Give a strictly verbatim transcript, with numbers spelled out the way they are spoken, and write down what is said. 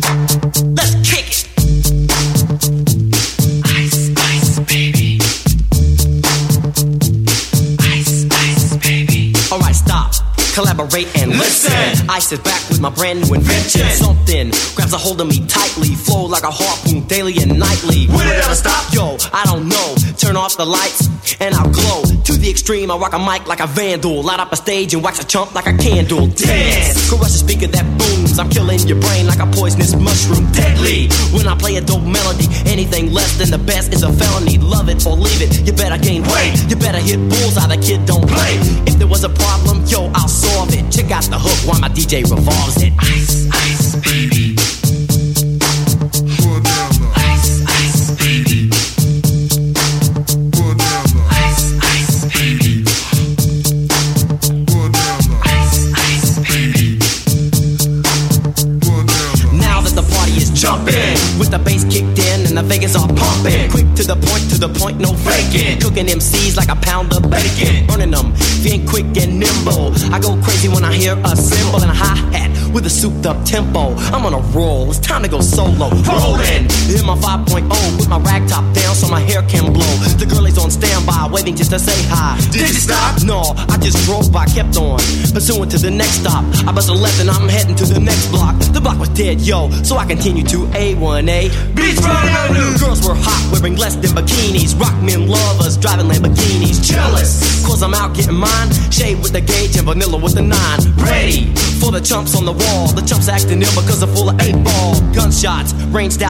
Let's kick it. Ice, ice, baby. Ice, ice, baby. Alright, stop. Collaborate and listen. Ice is back with my brand new invention. Something grabs a hold of me tightly, flow like a harpoon daily and nightly. Will it ever stop? Yo, I don't know. Turn off the lights and I'll glow. To the extreme, I rock a mic like a vandal. Light up a stage and wax a chump like a candle. Dance! Crush a speaker that booms. I'm killing your brain like a poisonous mushroom. Deadly! When I play a dope melody, anything less than the best is a felony. Love it or leave it, you better gain weight. You better hit bullseye, the kid don't play. If there was a problem, yo, I'll solve it. Check out the hook while my D J revolves it. Ice, ice, baby. Ice, ice, baby. Ice, ice, baby. Ice, ice, baby. Now that the party is jumping, with the bass kicked in and the Vegas are pumping. Quick to the point, to the point, no faking. Cooking M Cs like a pound of bacon. Burning them, being quick and nimble. I go crazy when I hear a cymbal and a hi-hat with a souped up tempo. I'm on a roll, it's time to go solo. Rollin', in my five point oh with my rag top down so my hair can blow. The girlie's on standby, waiting just to say hi. Did you stop? No, I just drove by, kept on pursuing to the next stop. I bust a left and I'm heading to the next block. The block was dead, yo, so I continued to A one A. Beachfront Avenue. Girls were hot, wearing less than bikinis. Rock men lovers, driving Lamborghinis. Jealous, cause I'm out getting mine. Shade with the gauge and vanilla with the nine. Ready for the chumps on the wall. The chumps acting ill because they're full of eight ball. Gunshots ranged out